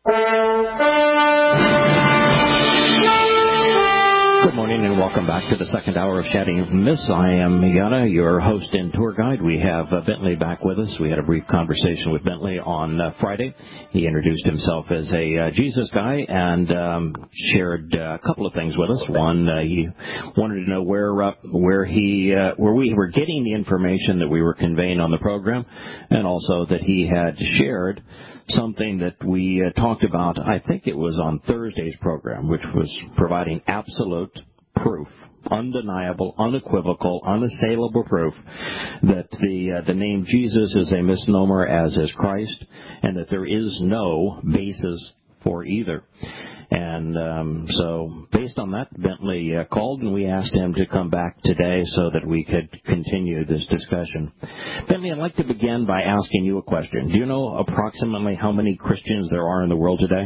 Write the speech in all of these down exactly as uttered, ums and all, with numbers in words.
Good morning and welcome back to the second hour of Chatting from Miss. I am Yana, your host and tour guide. We have uh, Bentley back with us. We had a brief conversation with Bentley on uh, Friday. He introduced himself as a uh, Jesus guy and um, shared uh, a couple of things with us. One, uh, he wanted to know where uh, where he uh, where we were getting the information that we were conveying on the program, and also that he had shared something that we uh, talked about, I think it was on Thursday's program, which was providing absolute proof, undeniable, unequivocal, unassailable proof that the uh, the name Jesus is a misnomer, as is Christ, and that there is no basis for either. And um, so based on that, Bentley uh, called, and we asked him to come back today so that we could continue this discussion. Bentley, I'd like to begin by asking you a question. Do you know approximately how many Christians there are in the world today?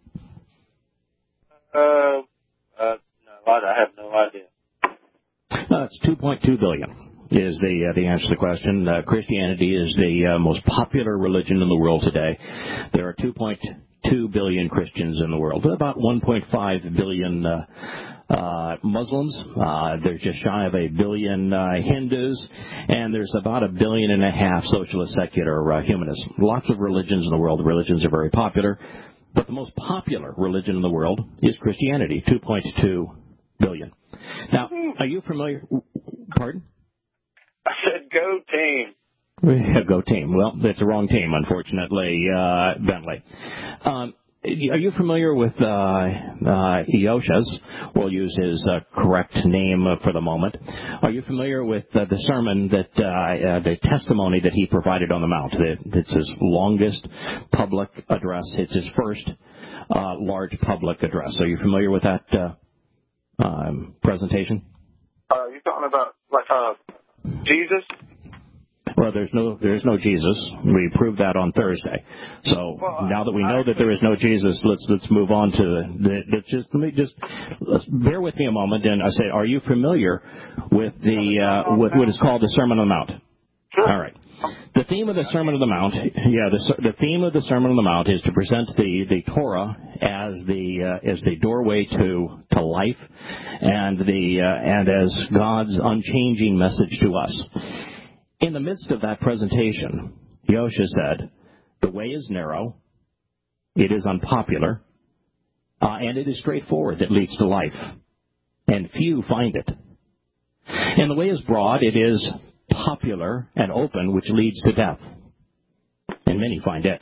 Uh, uh no, I have no idea. Uh, it's two point two billion is the uh, the answer to the question. Uh, Christianity is the uh, most popular religion in the world today. There are two point two billion Christians in the world, about one point five billion uh, uh, Muslims. Uh, there's just shy of a billion uh, Hindus, and there's about a billion and a half socialist secular uh, humanists. Lots of religions in the world. Religions are very popular, but the most popular religion in the world is Christianity, two point two billion. Now, are you familiar? Pardon? I said go team. Go team. Well, that's the wrong team, unfortunately, uh, Bentley. Um, are you familiar with uh, uh, Yosha's? We'll use his uh, correct name uh, for the moment. Are you familiar with uh, the sermon that, uh, uh, the testimony that he provided on the Mount? It's his longest public address. It's his first uh, large public address. Are you familiar with that uh, um, presentation? Uh, you're talking about, like, uh, Jesus? Well, there's no there's no Jesus. We proved that on Thursday. So well, now that we know that there is no Jesus, let's let's move on to the. Let's just let me just let's bear with me a moment, and I say, are you familiar with the uh, with what is called the Sermon on the Mount? Sure. All right. The theme of the Sermon on the Mount, yeah, the the theme of the Sermon on the Mount is to present the the Torah as the uh, as the doorway to to life, and the uh, and as God's unchanging message to us. In the midst of that presentation, Yosha said, the way is narrow, it is unpopular, uh, and it is straightforward that leads to life, and few find it. And the way is broad, it is popular and open, which leads to death, and many find it.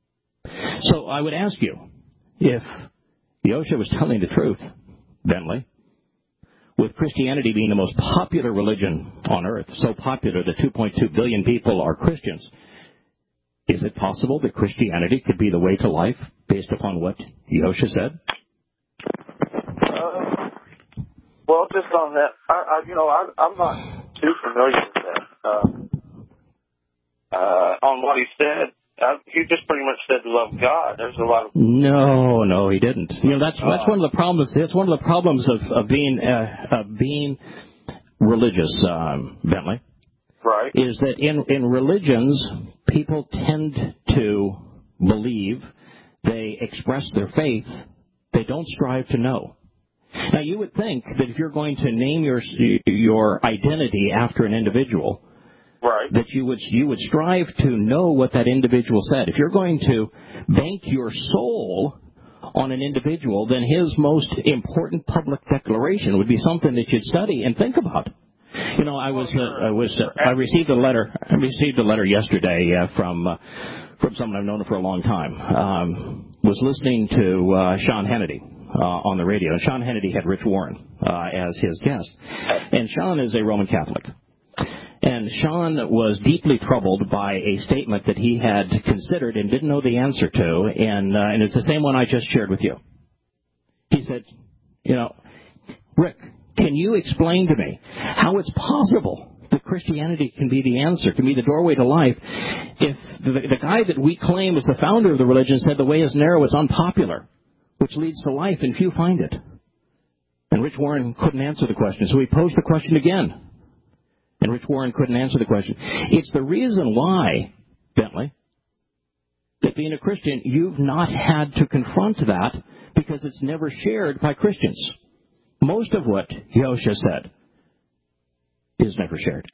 So I would ask you, if Yosha was telling the truth, Bentley, with Christianity being the most popular religion on earth, so popular that two point two billion people are Christians, is it possible that Christianity could be the way to life based upon what Yosha said? Uh, well, just on that, I, I, you know, I, I'm not too familiar with that. Uh, uh, on what he said, Uh, he just pretty much said to love God. There's a lot of no, no, he didn't. You know, that's that's one of the problems. That's one of the problems of of being uh, of being religious, um, Bentley. Right. Is that in in religions, people tend to believe, they express their faith, they don't strive to know. Now, you would think that if you're going to name your your identity after an individual, right, that you would you would strive to know what that individual said. If you're going to bank your soul on an individual, then his most important public declaration would be something that you'd study and think about. You know, I was uh, I was uh, I received a letter I received a letter yesterday uh, from uh, from someone I've known for a long time. Um, was listening to uh, Sean Hannity uh, on the radio, and Sean Hannity had Rich Warren uh, as his guest, and Sean is a Roman Catholic. And Sean was deeply troubled by a statement that he had considered and didn't know the answer to, and uh, and it's the same one I just shared with you. He said, you know, Rick, can you explain to me how it's possible that Christianity can be the answer, can be the doorway to life, if the, the guy that we claim is the founder of the religion said the way is narrow, it's unpopular, which leads to life, and few find it? And Rich Warren couldn't answer the question, so he posed the question again. And Rich Warren couldn't answer the question. It's the reason why, Bentley, that being a Christian, you've not had to confront that because it's never shared by Christians. Most of what Yosha said is never shared.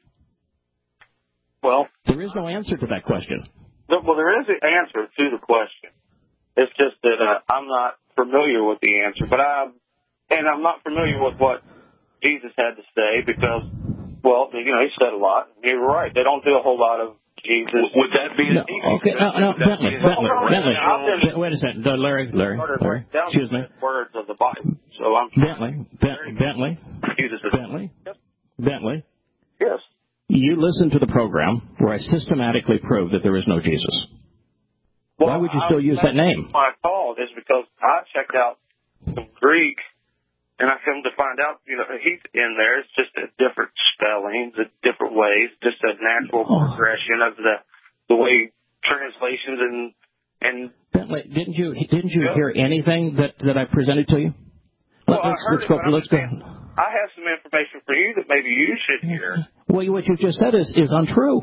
Well, there is no answer to that question. Well, there is an answer to the question. It's just that uh, I'm not familiar with the answer, but I, and I'm not familiar with what Jesus had to say because, well, you know, he said a lot. You're right. They don't do a whole lot of Jesus. Would that be? No, okay, no, no, Bentley, Bentley, Bentley. Bentley. Wait a second, uh, Larry, Larry, Larry. Excuse me. Words of the Bible. So I'm Bentley, Ben- Bentley, Jesus. Bentley, Yes. Bentley. Yes. You listened to the program where I systematically proved that there is no Jesus. Well, why would you still use that name? My call is because I checked out some Greek, and I come to find out, you know, he's in there. It's just a different spellings, a different ways, just a natural oh. progression of the the way translations and and. Bentley, didn't you didn't you yeah. hear anything that, that I presented to you? Well, let's I heard let's it, go. but Let's go. I have some information for you that maybe you should hear. Well, what you just said is, is untrue.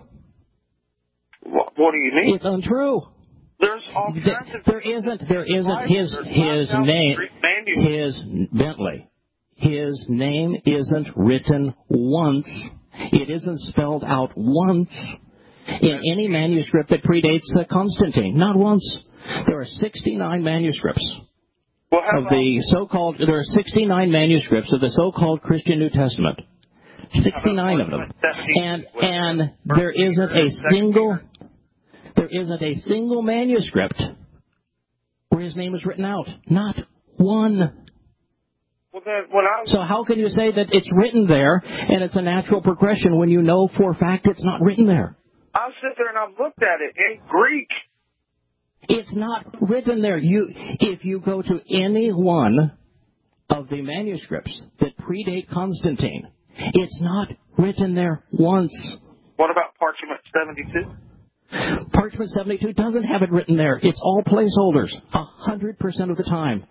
What, what do you mean? It's untrue. There's all there, kinds of there isn't there isn't his his name his Bentley. His name isn't written once. It isn't spelled out once in any manuscript that predates uh, Constantine. Not once. There are sixty-nine manuscripts. Well, of the so-called, there are sixty-nine manuscripts of the so-called Christian New Testament. sixty-nine of them. And, and there isn't a single, there isn't a single manuscript where his name is written out. Not one. Well, then, when I so how can you say that it's written there and it's a natural progression when you know for a fact it's not written there? I'll sit there and I've looked at it in Greek. It's not written there. You, if you go to any one of the manuscripts that predate Constantine, it's not written there once. What about Parchment seventy-two? Parchment seventy-two doesn't have it written there. It's all placeholders, a hundred percent of the time.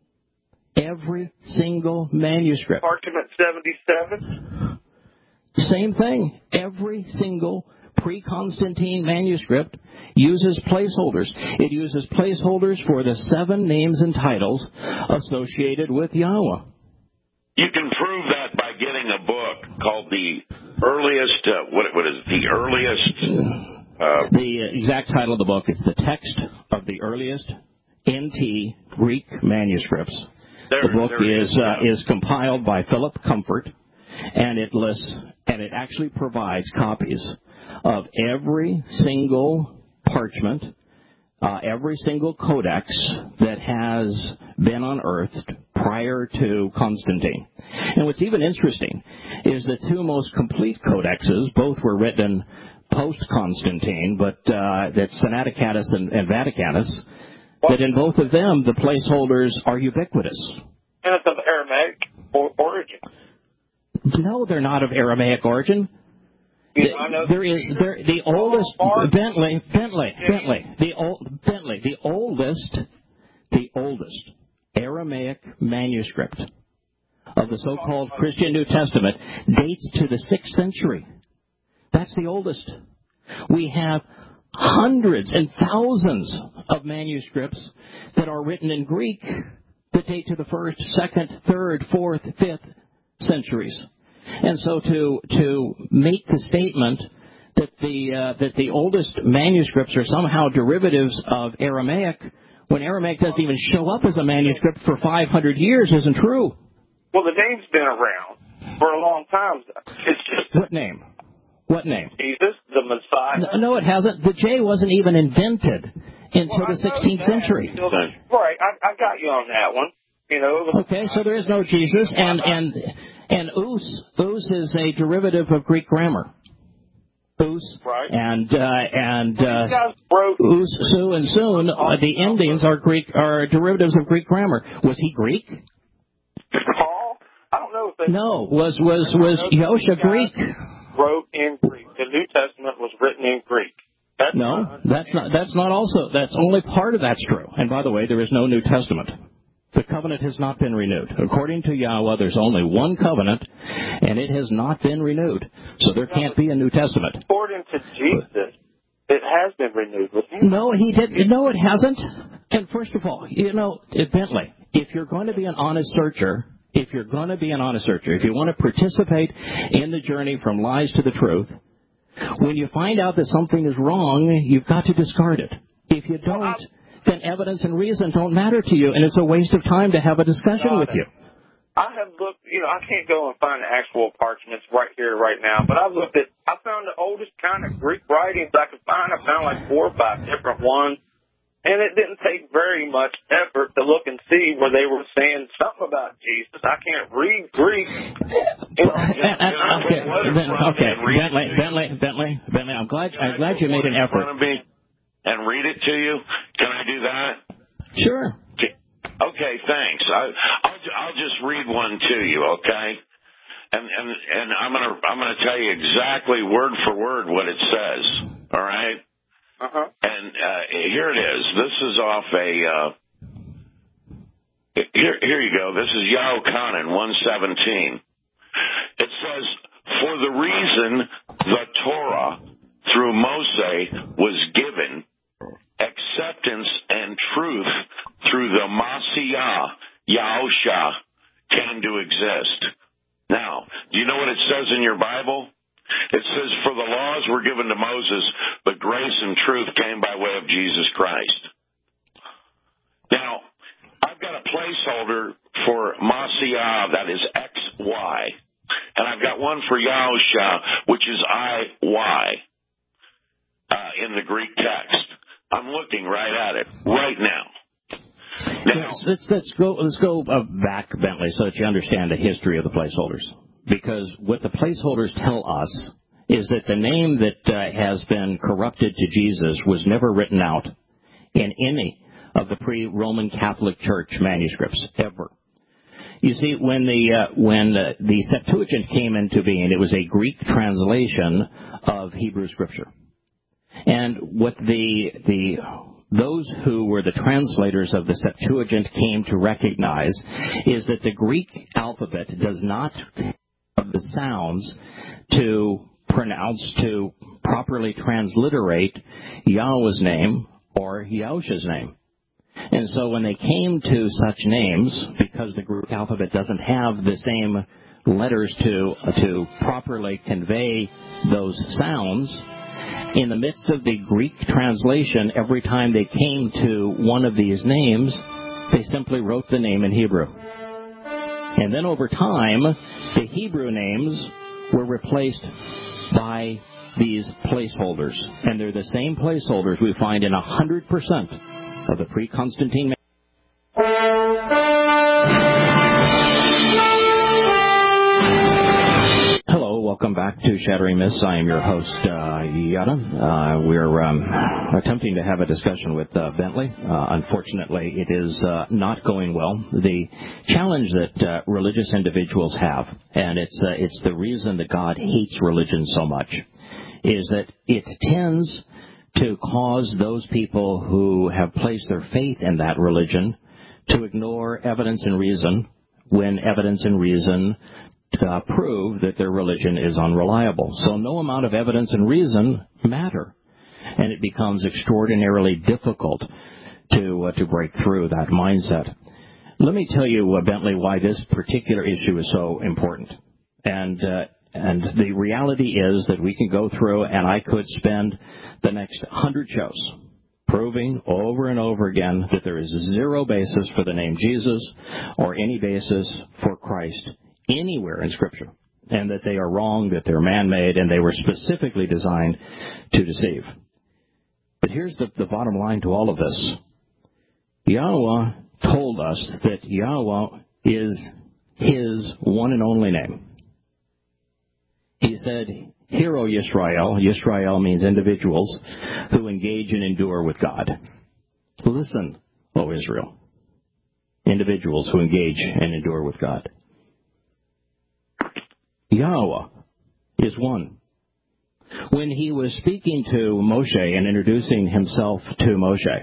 Every single manuscript. Parchment seventy-seven? Same thing. Every single pre-Constantine manuscript uses placeholders. It uses placeholders for the seven names and titles associated with Yahweh. You can prove that by getting a book called the earliest, uh, what, what is it, the earliest? Uh, the exact title of the book is The Text of the Earliest N T Greek Manuscripts. There, the book there is, is uh, is compiled by Philip Comfort, and it lists, and it actually provides copies of every single parchment, uh, every single codex that has been unearthed prior to Constantine. And what's even interesting is the two most complete codexes, both were written post-Constantine, but uh, that's Sinaiticus and, and Vaticanus, that in both of them the placeholders are ubiquitous. And it's of Aramaic or origin. No, they're not of Aramaic origin. The, there is there, the oldest Bentley Bentley Bentley the old Bentley the oldest the oldest Aramaic manuscript of the so-called Christian New Testament dates to the sixth century. That's the oldest. We have hundreds and thousands of manuscripts that are written in Greek that date to the first, second, third, fourth, fifth centuries. And so to to make the statement that the uh, that the oldest manuscripts are somehow derivatives of Aramaic, when Aramaic doesn't even show up as a manuscript for five hundred years, isn't true. Well, the name's been around for a long time. It's just what name? What name? Jesus, the Messiah. No, no, it hasn't. The J wasn't even invented until well, the sixteenth century. Right, I, I got you on that one. You know. Okay, so there is no Jesus, and and and Us Us is a derivative of Greek grammar. Us right. and uh, and uh, well, Us, Su, and Soon. Uh, the endings are Greek are derivatives of Greek grammar. Was he Greek? Paul? I don't know if they. No, was was was Yosha Greek? Wrote in Greek. The New Testament was written in Greek. That's no, not that's not. That's not also. That's only part of that's true. And by the way, there is no New Testament. The covenant has not been renewed. According to Yahweh, there's only one covenant, and it has not been renewed. So there can't be a New Testament. According to Jesus, it has been renewed with him. No, he didn't. No, it hasn't. And first of all, you know, Bentley, if you're going to be an honest searcher, if you're going to be an honest searcher, if you want to participate in the journey from lies to the truth, when you find out that something is wrong, you've got to discard it. If you don't, then evidence and reason don't matter to you, and it's a waste of time to have a discussion with you. I have looked, you know, I can't go and find the actual parchments right here, right now, but I've looked at, I found the oldest kind of Greek writings I could find. I found like four or five different ones, and it didn't take very much effort to look and see where they were saying something about Jesus. I can't read Greek. You know, okay, ben, okay, Bentley, Bentley, Bentley, Bentley, I'm glad, I'm glad you made an effort. And read it to you? Can I do that? Sure. Okay, thanks. I, I'll, I'll just read one to you, okay? And and and I'm gonna I'm gonna tell you exactly word for word what it says. All right? Uh-huh. And uh, here it is. This is off a. Uh, here here you go. This is Yahuchanan one seventeen. It says, "For the reason the Torah through Moshe was given, acceptance and truth through the Messiah, Yahusha, came to exist." Now, do you know what it says in your Bible? It says, "For the laws were given to Moses, but grace and truth came by way of Jesus Christ." Now, I've got a placeholder for Messiah, that is X Y, and I've got one for Yahusha, which is I Y, uh, in the Greek text. I'm looking right at it right now. Now, let's, let's, let's go, let's go uh, back, Bentley, so that you understand the history of the placeholders. Because what the placeholders tell us is that the name that uh, has been corrupted to Jesus was never written out in any of the pre-Roman Catholic Church manuscripts, ever. You see, when the uh, when uh, the Septuagint came into being, it was a Greek translation of Hebrew Scripture. And what the the those who were the translators of the Septuagint came to recognize is that the Greek alphabet does not have the sounds to pronounce, to properly transliterate Yahweh's name or Yahusha's name. And so when they came to such names, because the Greek alphabet doesn't have the same letters to to properly convey those sounds, in the midst of the Greek translation, every time they came to one of these names, they simply wrote the name in Hebrew. And then over time, the Hebrew names were replaced by these placeholders. And they're the same placeholders we find in one hundred percent of the pre-Constantine. Hello, welcome back to Shattering Myths. I am your host, uh, Yada. Uh, we're um, attempting to have a discussion with uh, Bentley. Uh, unfortunately, it is uh, not going well. The challenge that uh, religious individuals have, and it's uh, it's the reason that God hates religion so much, is that it tends to cause those people who have placed their faith in that religion to ignore evidence and reason when evidence and reason uh, prove that their religion is unreliable. So no amount of evidence and reason matter, and it becomes extraordinarily difficult to uh, to break through that mindset. Let me tell you, uh, Bentley, why this particular issue is so important. And uh, And the reality is that we can go through, and I could spend the next hundred shows proving over and over again that there is zero basis for the name Jesus or any basis for Christ anywhere in Scripture, and that they are wrong, that they're man-made, and they were specifically designed to deceive. But here's the, the bottom line to all of this. Yahweh told us that Yahweh is His one and only name. He said, "Hear, O Yisrael." Yisrael means individuals who engage and endure with God. Listen, O Israel. Individuals who engage and endure with God. Yahweh is one. When he was speaking to Moshe and introducing himself to Moshe,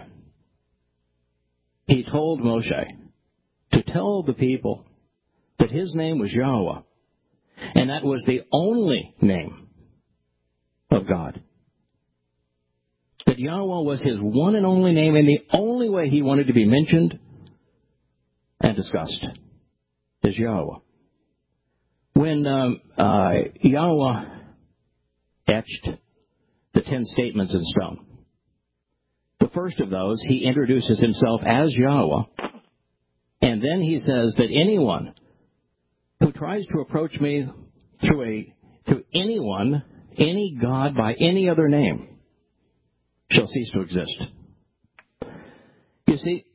he told Moshe to tell the people that his name was Yahweh. And that was the only name of God. that Yahweh was his one and only name, and the only way he wanted to be mentioned and discussed is Yahweh. When um, uh, Yahweh etched the ten statements in stone, the first of those, he introduces himself as Yahweh, and then he says that anyone who tries to approach me through a through anyone, any god by any other name, shall cease to exist. You see,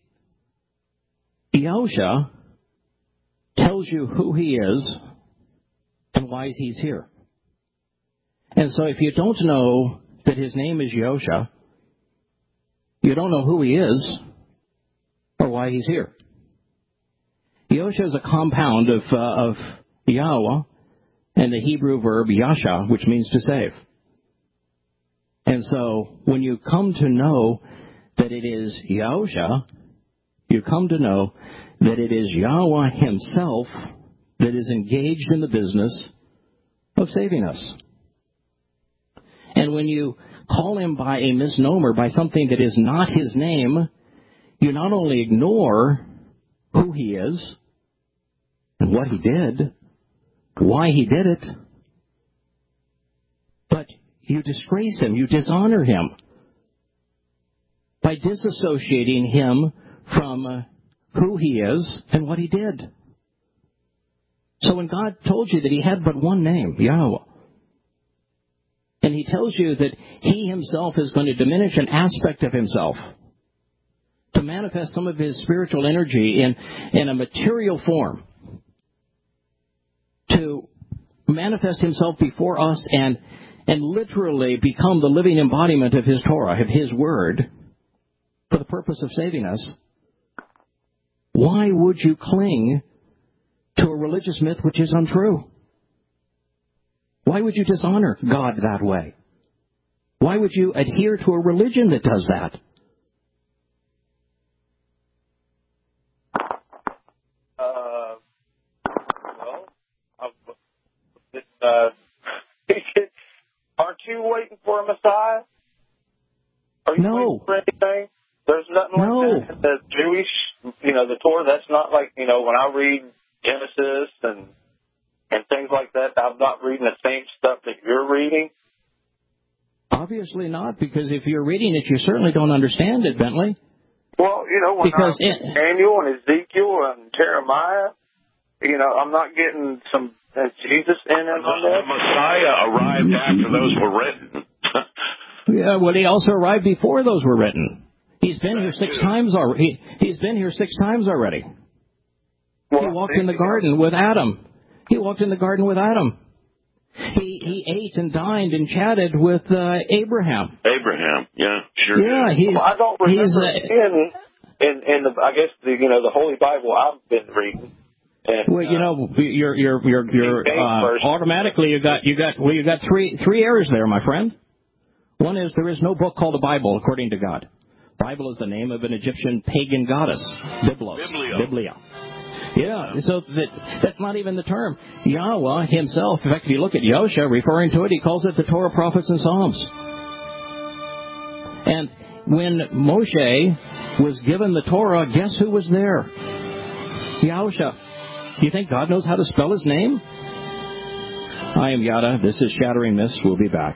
Yahusha tells you who he is and why he's here. And so if you don't know that his name is Yahusha, you don't know who he is or why he's here. Yahusha is a compound of, uh, of Yahweh and the Hebrew verb yasha, which means to save. And so when you come to know that it is Yahusha, you come to know that it is Yahweh himself that is engaged in the business of saving us. And when you call him by a misnomer, by something that is not his name, you not only ignore who he is and what he did, why he did it, but you disgrace him, you dishonor him by disassociating him from uh, who he is and what he did. So when God told you that he had but one name, Yahweh, and he tells you that he himself is going to diminish an aspect of himself to manifest some of his spiritual energy in, in a material form, to manifest himself before us and, and literally become the living embodiment of his Torah, of his word, for the purpose of saving us, why would you cling to a religious myth which is untrue? Why would you dishonor God that way? Why would you adhere to a religion that does that? Uh, well, uh, aren't you waiting for a Messiah? Are you No. waiting for anything? There's nothing like No. that in the Jewish, you know, the Torah. That's not like, you know, when I read Genesis and and things like that, I'm not reading the same stuff that you're reading. Obviously not, because if you're reading it, you certainly don't understand it, Bentley. Well, you know, when Because I read it, Daniel and Ezekiel and Jeremiah, you know, I'm not getting some uh, Jesus in it on The that. Messiah arrived after those were written. yeah, well, he also arrived before those were written. He's been here six too. times already. He, he's been here six times already. Well, He walked see, in the you know, garden with Adam. He walked in the garden with Adam. He he ate and dined and chatted with uh, Abraham. Abraham, yeah, sure. Yeah, did. he. Well, I don't remember he's, uh, in in in the I guess the you know the Holy Bible I've been reading. And, well, you know, you're you're you're you're uh, automatically you got you got well you got three three errors there, my friend. One is there is no book called the Bible according to God. Bible is the name of an Egyptian pagan goddess, Biblos, Biblia. Biblia. Yeah, so that that's not even the term. Yahweh himself, in fact, if you look at Yosha referring to it, he calls it the Torah, Prophets, and Psalms. And when Moshe was given the Torah, guess who was there? Yahusha. Do you think God knows how to spell his name? I am Yada. This is Shattering Myths. We'll be back.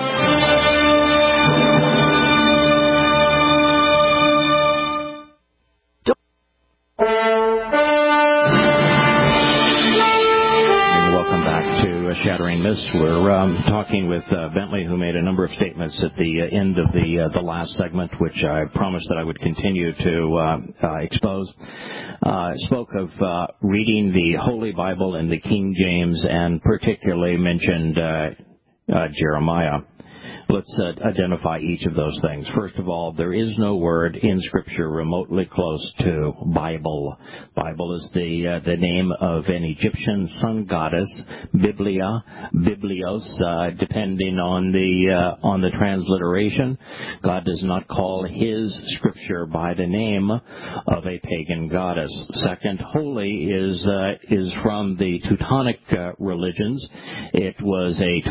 Shattering Myths. We're um, talking with uh, Bentley, who made a number of statements at the uh, end of the uh, the last segment, which I promised that I would continue to uh, uh, expose. Uh, spoke of uh, reading the Holy Bible in the King James, and particularly mentioned uh, uh, Jeremiah. Let's uh, identify each of those things. First of all, there is no word in Scripture remotely close to Bible. Bible is the uh, the name of an Egyptian sun goddess, Biblia, Biblios, uh, depending on the uh, on the transliteration. God does not call His Scripture by the name of a pagan goddess. Second, holy is uh, is from the Teutonic uh, religions. It was a term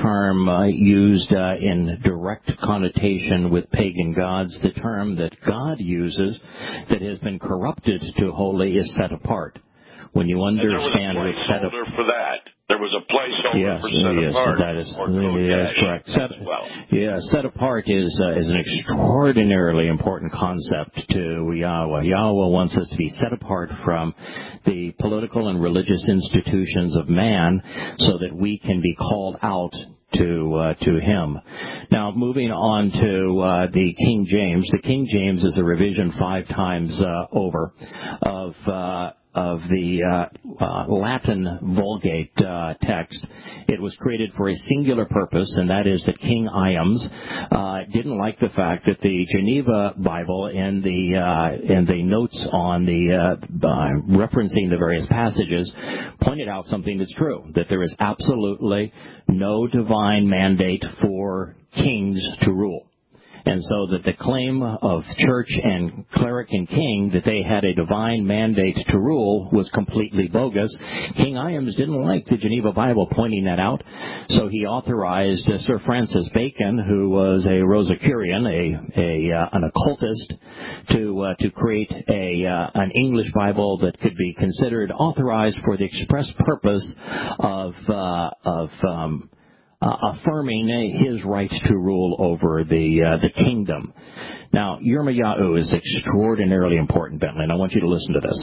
term uh, used uh, in direct connotation with pagan gods. The term that God uses that has been corrupted to holy is set apart. When you understand and there was a what's set apart for that. There was a placeholder yes, for set yes, apart. that is, or that is correct. Set, well. Yeah, set apart is uh, is an extraordinarily important concept to Yahweh. Yahweh wants us to be set apart from the political and religious institutions of man so that we can be called out to uh, to him. Now, moving on to uh, the King James. The King James is a revision five times uh, over of uh, of the uh, uh, Latin Vulgate uh, text. It was created for a singular purpose, and that is that King Iams uh, didn't like the fact that the Geneva Bible and the uh, and the notes on the uh, uh, referencing the various passages pointed out something that's true, that there is absolutely no divine mandate for kings to rule. And so that the claim of church and cleric and king that they had a divine mandate to rule was completely bogus. King Iams didn't like the Geneva Bible pointing that out, so he authorized uh, Sir Francis Bacon, who was a Rosicrucian, a, a uh, an occultist, to uh, to create a uh, an English Bible that could be considered authorized for the express purpose of uh, of um, Uh, affirming his right to rule over the uh, the kingdom. Now, Yirmiyahu is extraordinarily important, Bentley, and I want you to listen to this.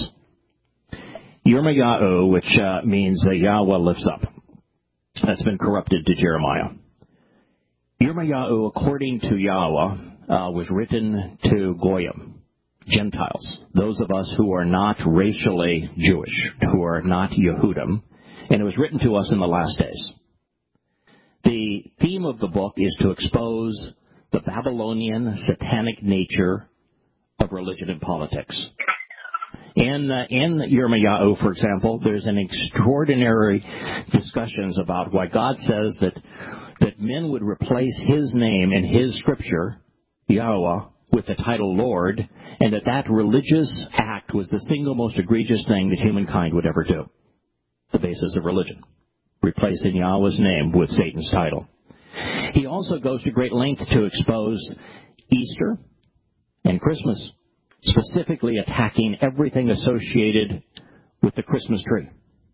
Yirmiyahu, which uh, means uh, Yahweh lifts up, that's been corrupted to Jeremiah. Yirmiyahu, according to Yahweh, uh, was written to Goyim, Gentiles, those of us who are not racially Jewish, who are not Yehudim, and it was written to us in the last days. The theme of the book is to expose the Babylonian satanic nature of religion and politics. In, uh, in Yirmiyahu, for example, there's an extraordinary discussions about why God says that, that men would replace his name in his scripture, Yahweh, with the title Lord, and that that religious act was the single most egregious thing that humankind would ever do, the basis of religion, replacing Yahweh's name with Satan's title. He also goes to great length to expose Easter and Christmas, specifically attacking everything associated with the Christmas tree.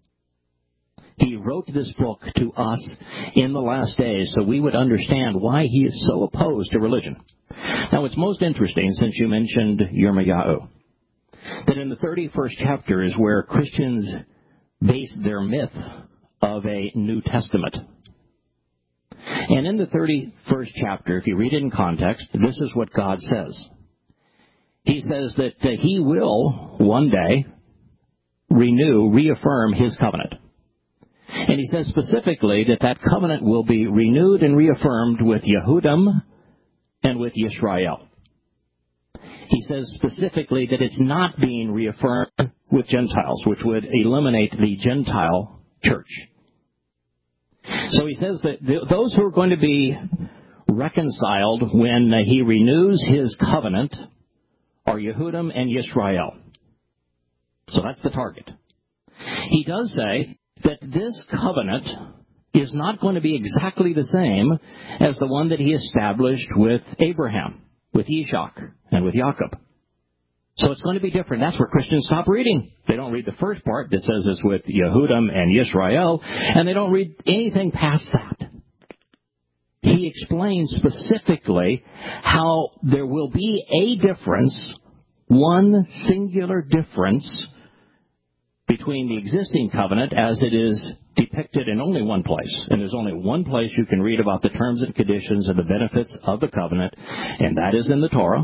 He wrote this book to us in the last days so we would understand why he is so opposed to religion. Now, it's most interesting, since you mentioned Yirmiyahu, that in the thirty-first chapter is where Christians base their myth of a New Testament. And in the thirty-first chapter, if you read it in context, this is what God says. He says that uh, he will one day renew, reaffirm his covenant. And he says specifically that that covenant will be renewed and reaffirmed with Yehudim and with Yisrael. He says specifically that it's not being reaffirmed with Gentiles, which would eliminate the Gentile church. So he says that th- those who are going to be reconciled when uh, he renews his covenant are Yehudim and Yisrael. So that's the target. He does say that this covenant is not going to be exactly the same as the one that he established with Abraham, with Ishak, and with Jacob. So it's going to be different. That's where Christians stop reading. They don't read the first part that says it's with Yehudim and Yisrael, and they don't read anything past that. He explains specifically how there will be a difference, one singular difference, between the existing covenant as it is depicted in only one place. And there's only one place you can read about the terms and conditions and the benefits of the covenant, and that is in the Torah.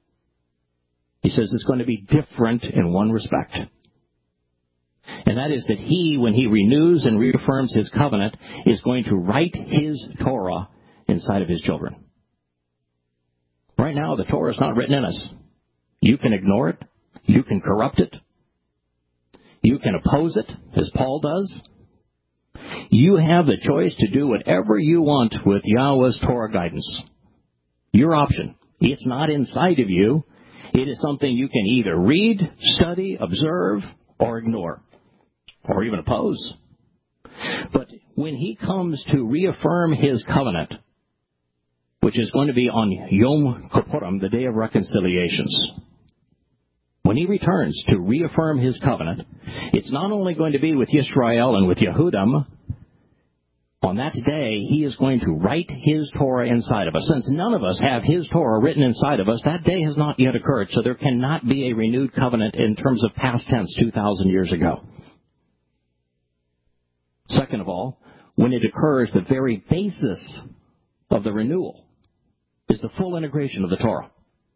He says it's going to be different in one respect. And that is that he, when he renews and reaffirms his covenant, is going to write his Torah inside of his children. Right now, the Torah is not written in us. You can ignore it. You can corrupt it. You can oppose it, as Paul does. You have the choice to do whatever you want with Yahweh's Torah guidance. Your option. It's not inside of you. It is something you can either read, study, observe, or ignore, or even oppose. But when he comes to reaffirm his covenant, which is going to be on Yom Kippurim, the day of reconciliations, when he returns to reaffirm his covenant, it's not only going to be with Yisrael and with Yehudim. On that day, he is going to write his Torah inside of us. Since none of us have his Torah written inside of us, that day has not yet occurred, so there cannot be a renewed covenant in terms of past tense two thousand years ago. Second of all, when it occurs, the very basis of the renewal is the full integration of the Torah.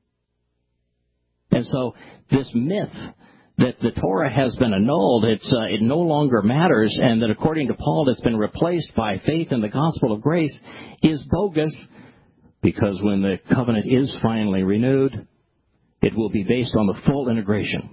And so this myth that the Torah has been annulled, it's, uh, it no longer matters, and that according to Paul it's been replaced by faith in the gospel of grace is bogus, because when the covenant is finally renewed, it will be based on the full integration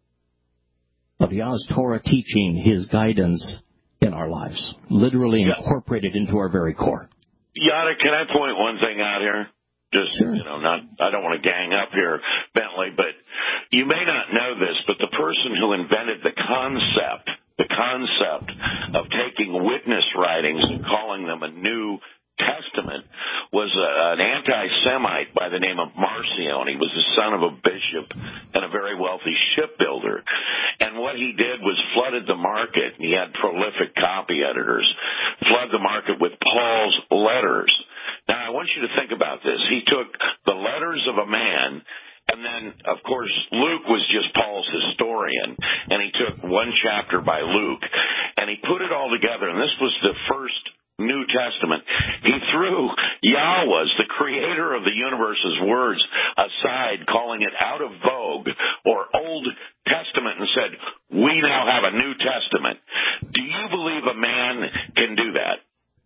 of Yah's Torah teaching, his guidance in our lives, literally yeah. incorporated into our very core. Yada, can I point one thing out here? Just, sure. you know, not, I don't want to gang up here, Bentley, but you may not know this, but the person who invented the concept, the concept of taking witness writings and calling them a New Testament was a, an anti-Semite by the name of Marcion. He was the son of a bishop and a very wealthy shipbuilder. And what he did was flooded the market, and he had prolific copy editors, flood the market with Paul's letters. Now, I want you to think about this. He took the letters of a man, and then, of course, Luke was just Paul's historian, and he took one chapter by Luke, and he put it all together, and this was the first New Testament. He threw Yahweh's, the creator of the universe's words, aside, calling it out of vogue or Old Testament, and said, we now have a New Testament. Do you believe a man can do that?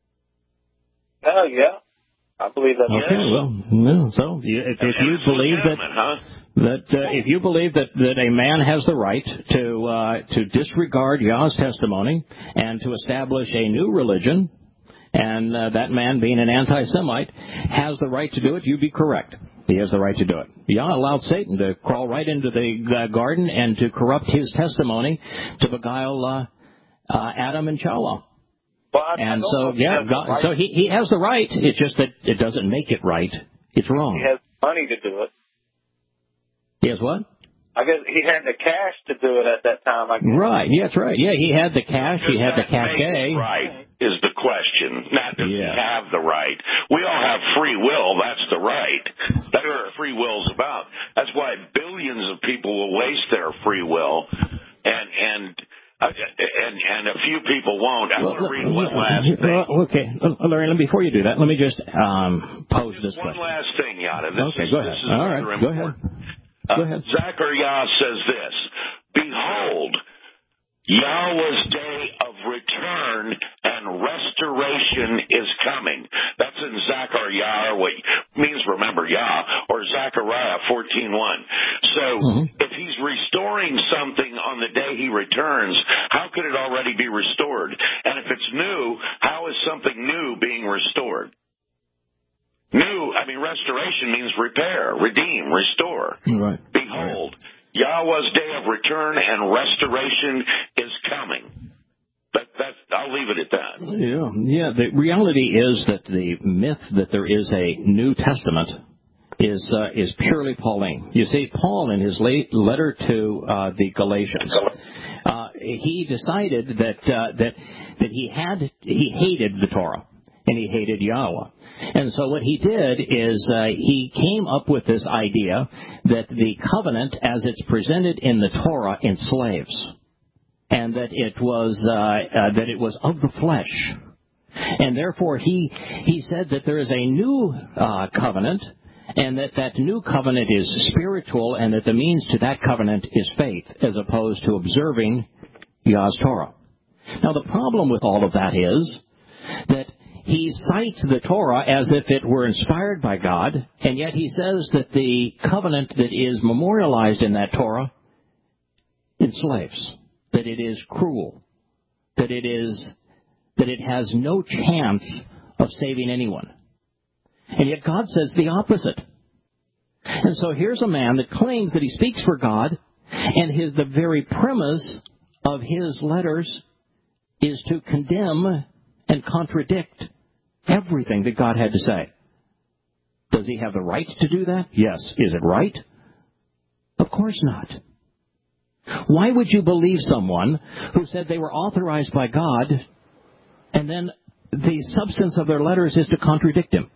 Oh, yeah. I believe that. Okay, yes. well, no. So if, if you believe that, huh? that uh, if you believe that, that a man has the right to uh, to disregard Yah's testimony and to establish a new religion, and uh, that man, being an anti-Semite, has the right to do it, you'd be correct. He has the right to do it. Yah allowed Satan to crawl right into the uh, garden and to corrupt his testimony to beguile uh, uh, Adam and Chawah. Well, I, and I so, yeah, God, right. so he, he has the right. It's just that it doesn't make it right. It's wrong. He has money to do it. He has what? I guess he had the cash to do it at that time. I guess. Right. Yeah, that's right. Yeah, he had the cash. Does he had the cachet. Right is the question. Not does yeah. he have the right. We all have free will. That's the right. That's what free will's about. That's why billions of people will waste their free will, and and. Uh, and, and a few people won't. I well, want to read one last thing. Well, okay, Larry, before you do that, let me just um, pose just this one question. One last thing, Yada. This okay, is, go ahead. This is All right, go ahead. Uh, go ahead. Zechariah says this, behold, Yahweh's day of return and restoration is coming. That's in Zechariah, which means remember Yah, or Zechariah fourteen one. So mm-hmm. if he's restoring something on the day he returns, how could it already be restored? And if it's new, how is something new being restored? New, I mean, restoration means repair, redeem, restore. Right. Behold, right. Yahweh's day of return and restoration is coming. That, that, I'll leave it at that. Yeah, yeah. The reality is that the myth that there is a New Testament is uh, is purely Pauline. You see, Paul, in his late letter to uh, the Galatians, uh, he decided that uh, that that he had he hated the Torah and he hated Yahweh. And so what he did is uh, he came up with this idea that the covenant, as it's presented in the Torah, enslaves, and that it was uh, uh, that it was of the flesh, and therefore he he said that there is a new uh, covenant, and that that new covenant is spiritual, and that the means to that covenant is faith, as opposed to observing Yah's Torah. Now the problem with all of that is that he cites the Torah as if it were inspired by God, and yet he says that the covenant that is memorialized in that Torah enslaves, that it is cruel, that it is that it has no chance of saving anyone. And yet God says the opposite. And so here's a man that claims that he speaks for God, and his the very premise of his letters is to condemn and contradict everything that God had to say. Does he have the right to do that? Yes. Is it right? Of course not. Why would you believe someone who said they were authorized by God, and then the substance of their letters is to contradict him?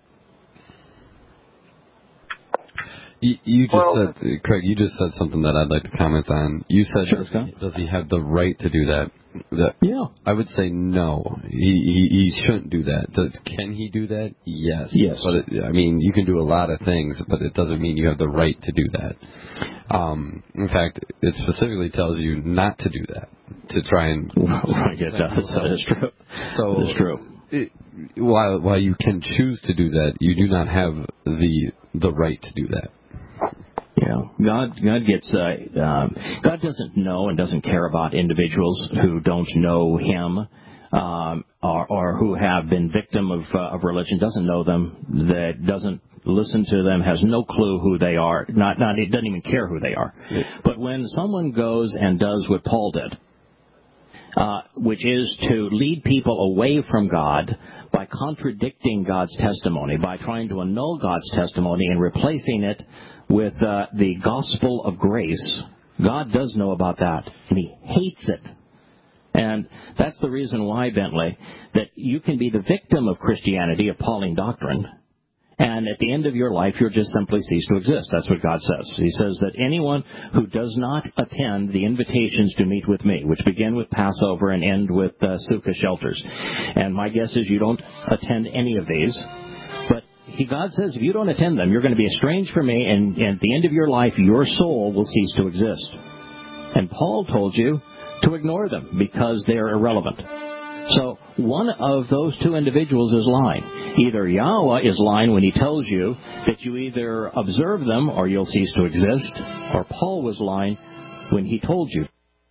You, you just well, said, Craig, you just said something that I'd like to comment on. You said, sure, does, does he have the right to do that? that yeah. I would say no. He, he he shouldn't do that. Does, can he do that? Yes. Yes. But it, I mean, you can do a lot of things, but it doesn't mean you have the right to do that. Um, in fact, it specifically tells you not to do that, to try and... Right, it does. That is true. So, that is true. It, while, while you can choose to do that, you do not have the the right to do that. Yeah, God. God gets. Uh, um, God doesn't know and doesn't care about individuals who don't know Him, um, or, or who have been victim of uh, of religion. Doesn't know them. That doesn't listen to them. Has no clue who they are. Not. Not. It doesn't even care who they are. Yeah. But when someone goes and does what Paul did, uh, which is to lead people away from God by contradicting God's testimony, by trying to annul God's testimony and replacing it with uh, the gospel of grace. God does know about that, and He hates it. And that's the reason why, Bentley, that you can be the victim of Christianity, of Pauline doctrine, and at the end of your life, you'll just simply cease to exist. That's what God says. He says that anyone who does not attend the invitations to meet with me, which begin with Passover and end with uh, Sukkah shelters, and my guess is you don't attend any of these, but He, God says if you don't attend them, you're going to be estranged from me, and, and at the end of your life, your soul will cease to exist. And Paul told you to ignore them because they are irrelevant. So one of those two individuals is lying. Either Yahweh is lying when He tells you that you either observe them or you'll cease to exist, or Paul was lying when he told you.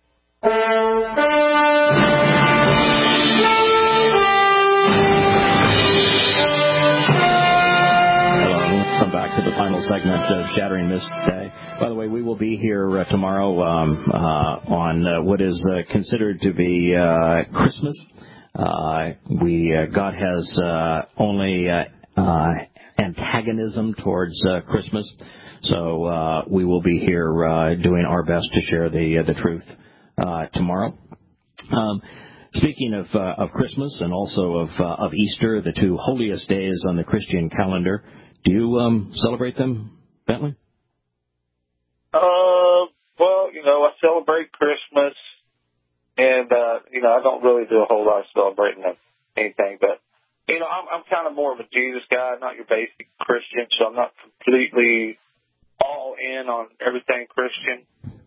Come back to the final segment of Shattering Myths today. By the way, we will be here uh, tomorrow um, uh, on uh, what is uh, considered to be uh, Christmas. Uh, we uh, God has uh, only uh, uh, antagonism towards uh, Christmas, so uh, we will be here uh, doing our best to share the uh, the truth uh, tomorrow. Um, Speaking of uh, of Christmas and also of uh, of Easter, the two holiest days on the Christian calendar, do you um, celebrate them, Bentley? Uh, well, you know, I celebrate Christmas, and uh, you know, I don't really do a whole lot of celebrating of anything. But you know, I'm, I'm kind of more of a Jesus guy, not your basic Christian, so I'm not completely all in on everything Christian.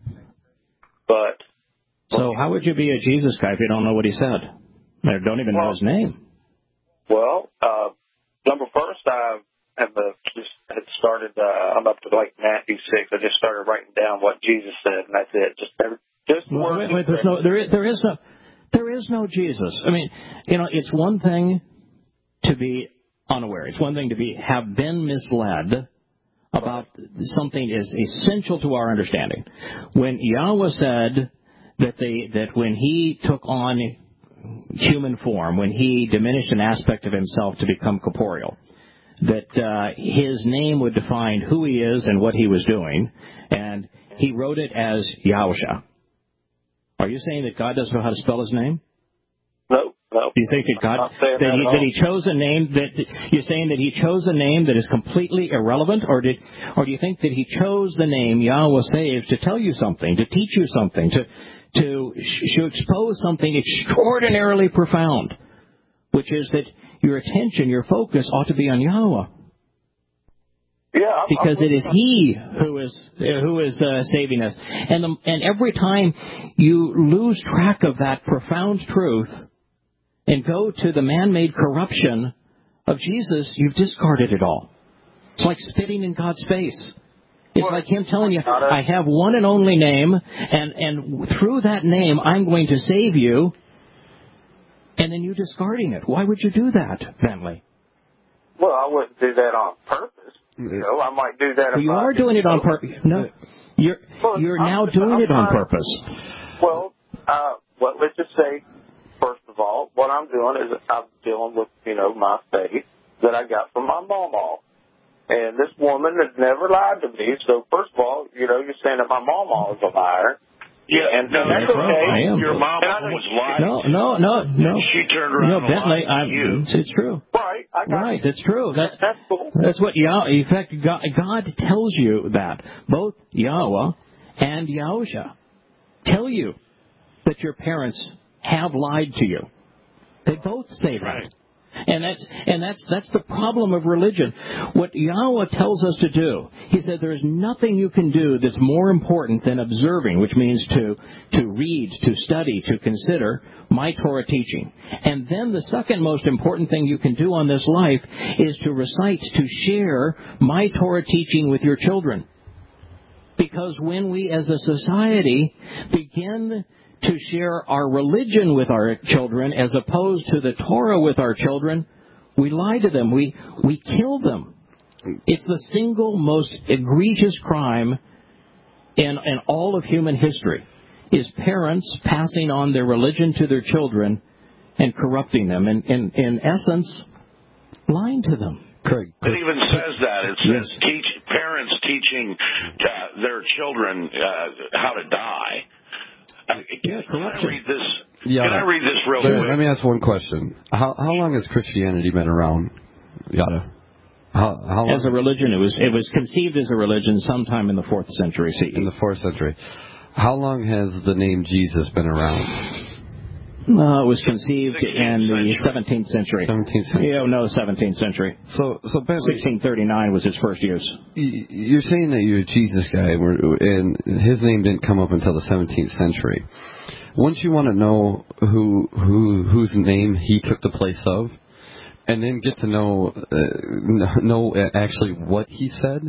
But so, how would you be a Jesus guy if you don't know what He said? Or don't even well, know His name? Well, uh, number first, I have uh, just had started. Uh, I'm up to like Matthew six. I just started writing down what Jesus said, and that's it. Just, just the well, words. Wait, wait, there's no, there, is, there is no, there is no Jesus. I mean, you know, it's one thing to be unaware. It's one thing to be have been misled about something is essential to our understanding. When Yahweh said that they that when He took on human form, when He diminished an aspect of Himself to become corporeal, that uh, His name would define who He is and what He was doing, and He wrote it as Yahusha. Are you saying that God doesn't know how to spell His name? No, no. Do you think that God that, that, he, that He chose a name that you're saying that He chose a name that is completely irrelevant, or did, or do you think that He chose the name Yahweh saves to tell you something, to teach you something, to to, to expose something extraordinarily profound, which is that your attention, your focus ought to be on Yahweh. Yeah, I'm, because I'm it is He who is who is uh, saving us, and the, and every time you lose track of that profound truth and go to the man-made corruption of Jesus, you've discarded it all. It's like spitting in God's face. It's well, like Him telling you, I have one and only name, and, and through that name I'm going to save you, and then you discarding it. Why would you do that, Bentley? Well, I wouldn't do that on purpose. You know, I might do that. Well, you are doing it on purpose. No, you're well, you're I'm now just, doing I'm it on trying, purpose. Well, uh, well, let's just say, first of of all, what I'm doing is I'm dealing with, you know, my faith that I got from my mama. And this woman has never lied to me. So, first of all, you know, you're saying that my mama is a liar. Yeah, and, no, and that's okay. I am. Your mama was lying. No, no, no, no. She turned around no, and Bentley, lied to I'm, you. It's, it's true. Right. I got Right, it. that's true. That's, that's cool. That's what Yah. In fact, God, God tells you that. Both Yahweh and Yahusha tell you that your parents have lied to you. They both say that. Right. And that's and that's that's the problem of religion. What Yahweh tells us to do, He said, there's nothing you can do that's more important than observing, which means to to read, to study, to consider my Torah teaching. And then the second most important thing you can do on this life is to recite, to share my Torah teaching with your children. Because when we as a society begin to share our religion with our children as opposed to the Torah with our children, we lie to them. We we kill them. It's the single most egregious crime in, in all of human history, is parents passing on their religion to their children and corrupting them. And in, in essence, lying to them. Craig. It even says that. It says Yes. teach, parents teaching uh, their children uh, how to die. Uh, Yeah, can I corruption. read this? Yeah. Can I read this real Larry, quick? let me ask one question. How how long has Christianity been around? Yada. How how long? As a religion, it was it was conceived as a religion sometime in the fourth century C E. In the fourth century. How long has the name Jesus been around? Uh, it was conceived in the seventeenth century. seventeenth century. Yeah, no, seventeenth century. So so Bentley, sixteen thirty-nine was his first use. y- you're saying that you're a Jesus guy, and his name didn't come up until the seventeenth century. Wouldn't you want to know who who whose name he took the place of, and then get to know uh, know actually what he said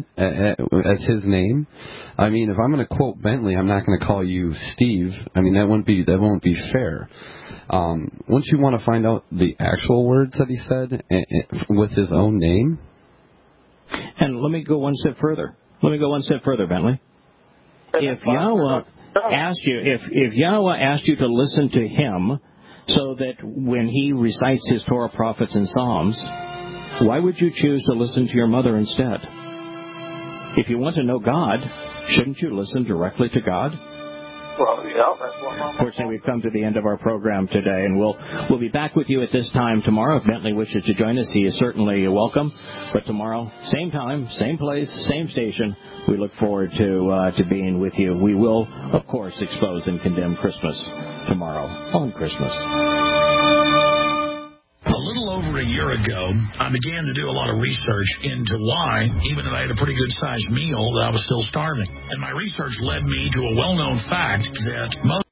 as his name? I mean, if I'm going to quote Bentley, I'm not going to call you Steve. I mean, that wouldn't be that won't be fair. Um, wouldn't you want to find out the actual words that he said with his own name? And let me go one step further. Let me go one step further, Bentley. If Yahweh asked you, if if Yahweh asked you to listen to him, so that when he recites his Torah, prophets, and Psalms, why would you choose to listen to your mother instead? If you want to know God, shouldn't you listen directly to God? Well, yeah, that's what my Fortunately, we've come to the end of our program today, and we'll we'll be back with you at this time tomorrow. If Bentley wishes to join us, he is certainly welcome. But tomorrow, same time, same place, same station. We look forward to uh, to being with you. We will, of course, expose and condemn Christmas tomorrow on Christmas. A little over a year ago, I began to do a lot of research into why, even though I had a pretty good-sized meal, that I was still starving. And my research led me to a well-known fact that most